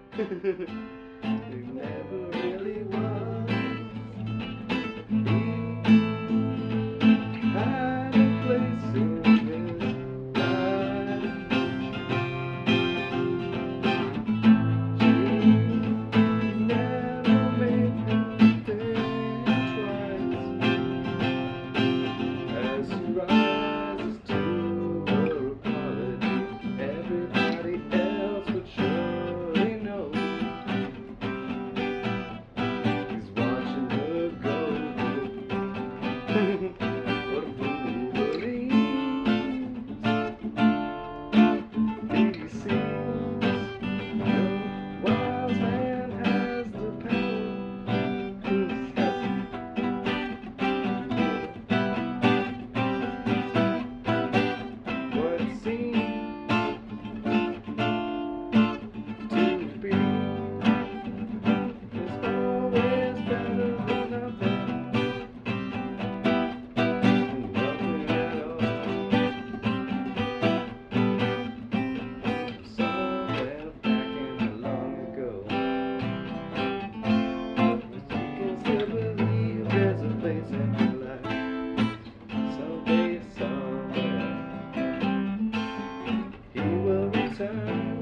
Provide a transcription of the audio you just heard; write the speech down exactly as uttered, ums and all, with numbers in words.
It never really was. He had a place in his life. She never made him think twice. As he rises to her apology, everybody else would surely know. He's watching her go. What a fool believes. He sees no wise man has the power. Who's what it seems to be is always better than nothing. Nothing at all. Somewhere back in the long ago, you can still believe there's a place in your life. Someday, somewhere, he will return.